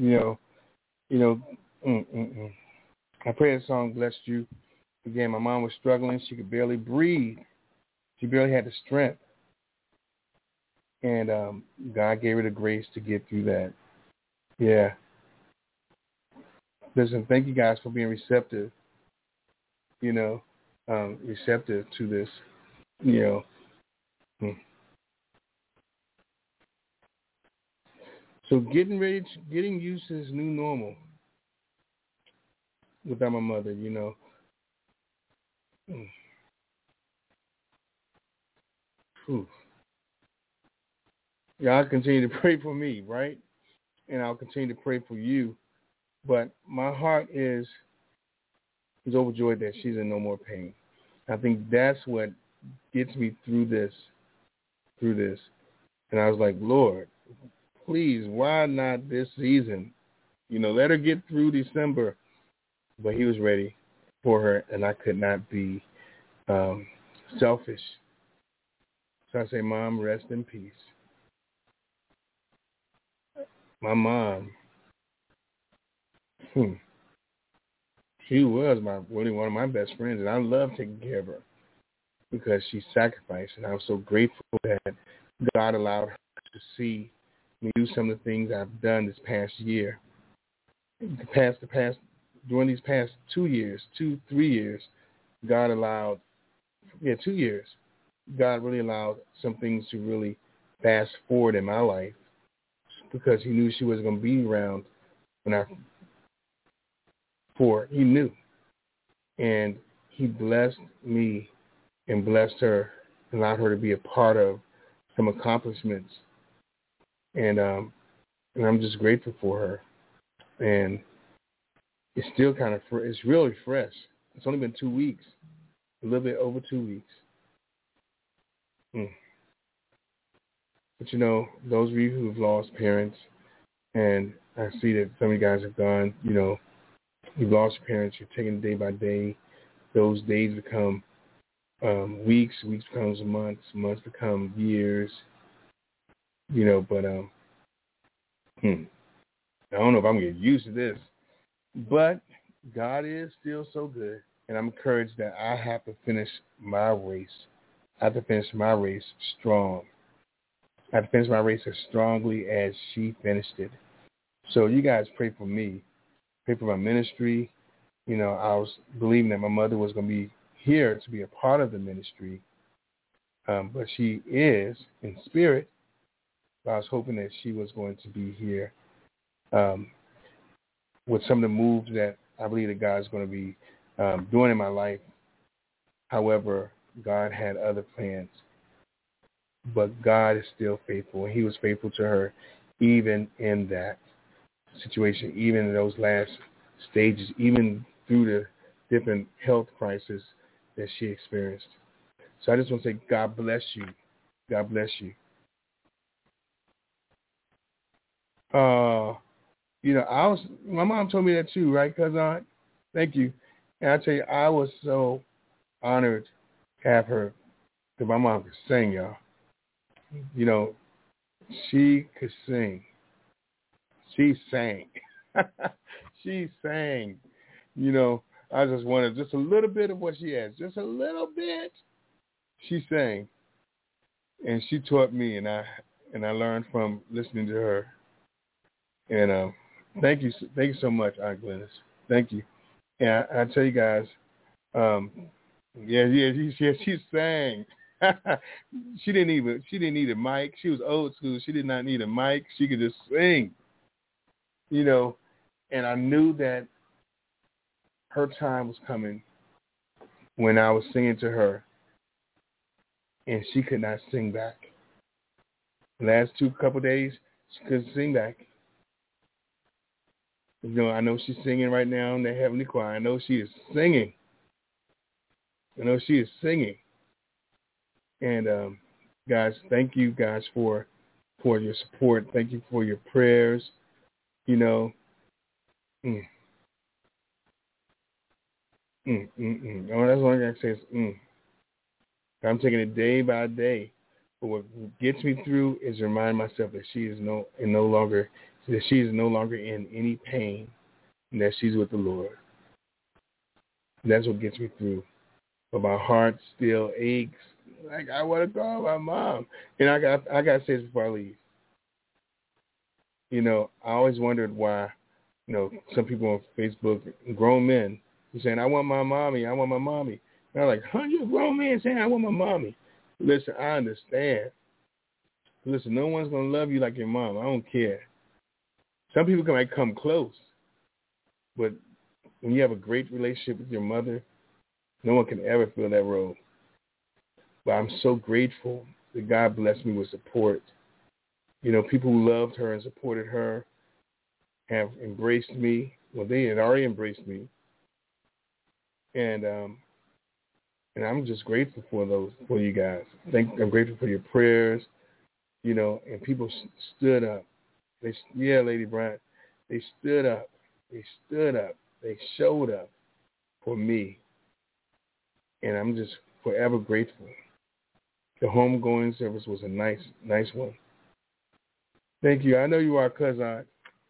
You know, I pray that song blessed you. Again, my mom was struggling. She could barely breathe. She barely had the strength. And God gave her the grace to get through that. Yeah. Listen, thank you guys for being receptive, receptive to this, So getting used to this new normal without my mother, Whew. Y'all continue to pray for me, right? And I'll continue to pray for you. But my heart is overjoyed that she's in no more pain. I think that's what gets me through this. And I was like, Lord, please, why not this season? Let her get through December. But he was ready for her, and I could not be selfish. So I say, Mom, rest in peace. My mom, she was really one of my best friends, and I love taking care of her because she sacrificed, and I'm so grateful that God allowed her to see me do some of the things I've done this past year. During these past 3 years, God allowed, 2 years, God really allowed some things to really fast forward in my life because he knew she wasn't going to be around he knew. And he blessed me and blessed her, allowed her to be a part of some accomplishments. And I'm just grateful for her. And it's still kind of it's really fresh. It's only been 2 weeks, a little bit over 2 weeks. But those of you who've lost parents, and I see that some of you guys have gone, you've lost your parents, you're taking it day by day. Those days become weeks becomes months become years, but I don't know if I'm going to get used to this. But God is still so good, and I'm encouraged that I have to finish my race. I have to finish my race strong. I have to finish my race as strongly as she finished it. So you guys pray for me. Pray for my ministry. I was believing that my mother was going to be here to be a part of the ministry, but she is in spirit. But I was hoping that she was going to be here with some of the moves that I believe that God's going to be doing in my life. However, God had other plans. But God is still faithful, and he was faithful to her even in that situation, even in those last stages, even through the different health crises that she experienced. So I just want to say, God bless you. God bless you. My mom told me that too, right, cousin Aunt? Thank you. And I tell you, I was so honored to have her, because my mom could sing, y'all. She could sing. She sang. She sang. I just wanted just a little bit of what she has. Just a little bit. She sang. And she taught me, and I learned from listening to her. And thank you so much, Aunt Glennis. Thank you. And I tell you guys, she sang. She didn't need a mic. She was old school. She did not need a mic. She could just sing. And I knew that her time was coming when I was singing to her, and she could not sing back. The last couple days, she couldn't sing back. I know she's singing right now in the Heavenly Choir. I know she is singing. And guys, thank you guys for your support. Thank you for your prayers. All that's all I gotta say is I'm taking it day by day. But what gets me through is remind myself that she is no longer that she is no longer in any pain, and that she's with the Lord. And that's what gets me through. But my heart still aches. Like, I want to call my mom. And I got to say this before I leave. You know, I always wondered why, you know, some people on Facebook, grown men, were saying, I want my mommy, I want my mommy. And I'm like, you're a grown man saying, I want my mommy. Listen, I understand. Listen, no one's going to love you like your mom. I don't care. Some people might come close. But when you have a great relationship with your mother, no one can ever fill that role. But I'm so grateful that God blessed me with support. You know, people who loved her and supported her have embraced me. Well, they had already embraced me. And I'm just grateful for you guys. I'm grateful for your prayers, you know, and people stood up. Lady Bryant, they stood up. They stood up. They showed up for me. And I'm just forever grateful. The homegoing service was a nice one. Thank you. I know you are, cousin.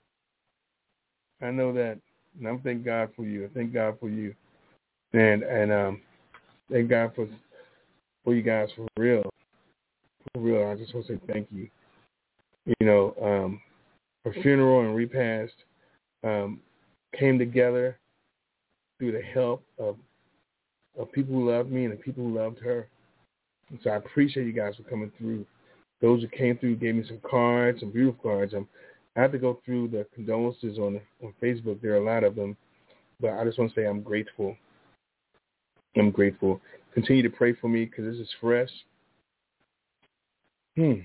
I know that. And I'm thank God for you. I thank God for you. And thank God for you guys for real. For real. I just want to say thank you. You know, her funeral and repast came together through the help of people who loved me and the people who loved her. And so I appreciate you guys for coming through. Those who came through gave me some cards, some beautiful cards. I have to go through the condolences on Facebook. There are a lot of them. But I just want to say I'm grateful. I'm grateful. Continue to pray for me because this is fresh. Whew.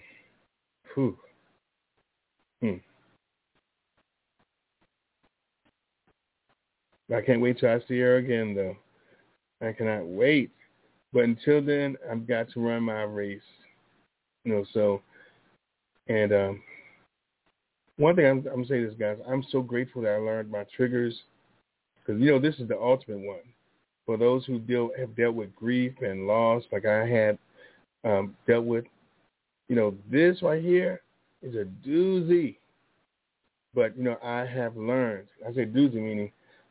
I can't wait till I see her again, though. I cannot wait. But until then, I've got to run my race. You know, so, and one thing I'm going to say this, guys, I'm so grateful that I learned my triggers because, you know, this is the ultimate one. For those who have dealt with grief and loss like I had dealt with, you know, this right here is a doozy. But, you know, I have learned. I say doozy meaning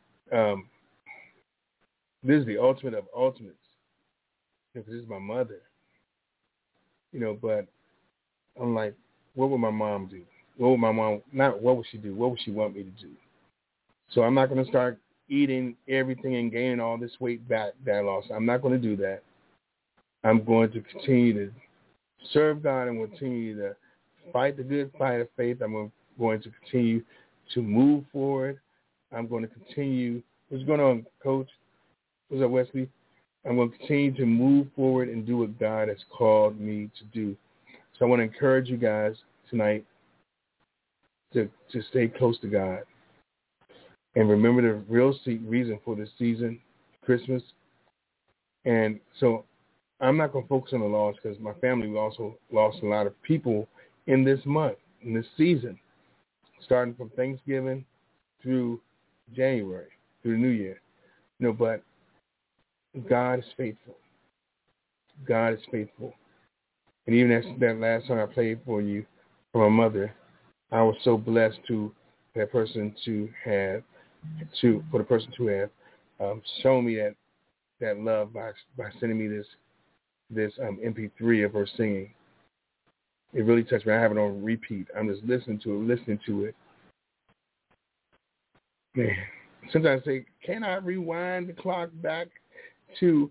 this is the ultimate of ultimates. Because this is my mother. You know, but I'm like, what would my mom do? What would my mom, not what would she do? What would she want me to do? So I'm not going to start eating everything and gaining all this weight back that I lost. I'm not going to do that. I'm going to continue to serve God and continue to fight the good fight of faith. I'm going to continue to move forward. I'm going to continue. What's going on, Coach? What's up, Wesley? I'm going to continue to move forward and do what God has called me to do. So I want to encourage you guys tonight to stay close to God. And remember the real reason for this season, Christmas. And so I'm not going to focus on the loss because my family also lost a lot of people in this month, in this season, starting from Thanksgiving through January, through the New Year. You know, but God is faithful. God is faithful. And even that last song I played for you from my mother, I was so blessed for the person to have shown me that love by sending me this MP3 of her singing. It really touched me. I have it on repeat. I'm just listening to it. Man, sometimes I say, can I rewind the clock back to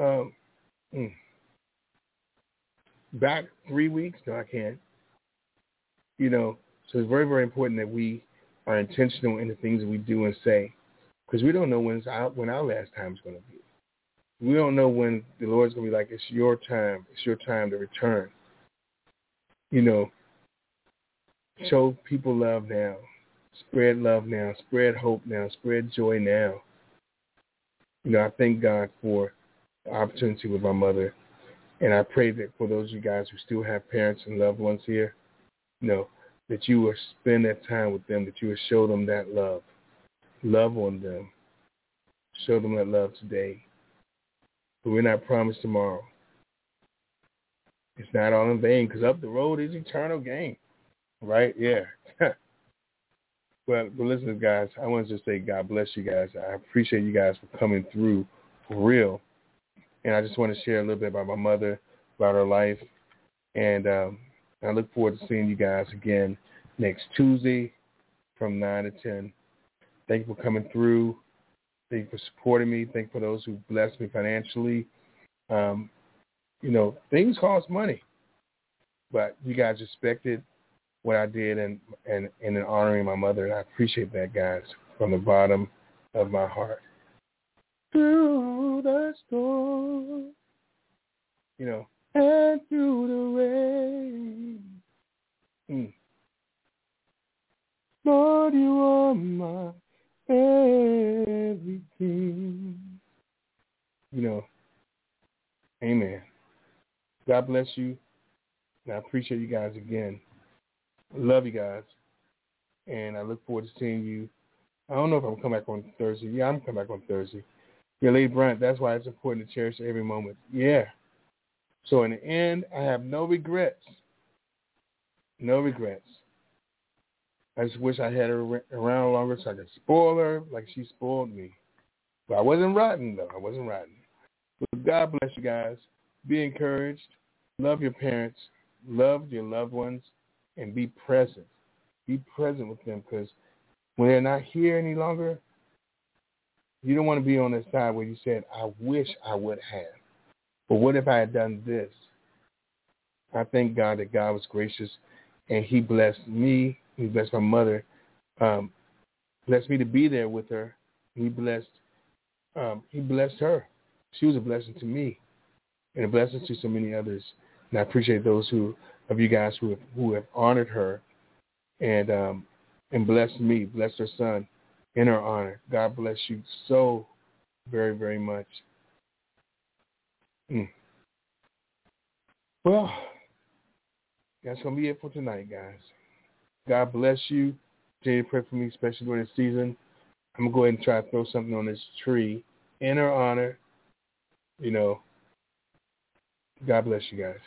back 3 weeks? No, I can't. You know, so it's very, very important that we are intentional in the things that we do and say, because we don't know when our last time is going to be. We don't know when the Lord's going to be like, it's your time. It's your time to return. You know, show people love now. Spread love now. Spread hope now. Spread joy now. You know, I thank God for the opportunity with my mother. And I pray that for those of you guys who still have parents and loved ones here, you know, that you will spend that time with them, that you will show them that love. Love on them. Show them that love today. But we're not promised tomorrow. It's not all in vain because up the road is eternal gain. Right? Yeah. But listen, guys, I want to just say God bless you guys. I appreciate you guys for coming through for real. And I just want to share a little bit about my mother, about her life. And I look forward to seeing you guys again next Tuesday from 9 to 10. Thank you for coming through. Thank you for supporting me. Thank you for those who blessed me financially. Things cost money. But you guys respected what I did and in honoring my mother. And I appreciate that, guys, from the bottom of my heart. Through the storm, and through the rain. Lord, you are my everything. Amen. God bless you. And I appreciate you guys again. Love you guys. And I look forward to seeing you. I don't know if I'm going to come back on Thursday. Yeah, I'm going to come back on Thursday. Yeah, Lady Bryant, that's why it's important to cherish every moment. Yeah. So in the end, I have no regrets. No regrets. I just wish I had her around longer so I could spoil her like she spoiled me. But I wasn't rotten, though. I wasn't rotten. But God bless you guys. Be encouraged. Love your parents. Love your loved ones. And be present. Be present with them, because when they're not here any longer, you don't want to be on the side where you said, I wish I would have. But what if I had done this? I thank God that God was gracious and he blessed me. He blessed my mother. Blessed me to be there with her. He blessed her. She was a blessing to me and a blessing to so many others. And I appreciate those of you guys who have honored her and blessed me, blessed her son in her honor. God bless you so very, very much. Well, that's going to be it for tonight, guys. God bless you. Continue to pray for me, especially during the season. I'm going to go ahead and try to throw something on this tree in her honor. God bless you guys.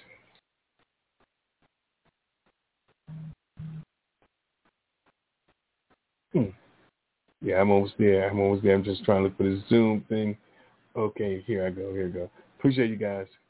Yeah, I'm almost there. I'm just trying to look for the Zoom thing. Okay, here I go. Appreciate you guys.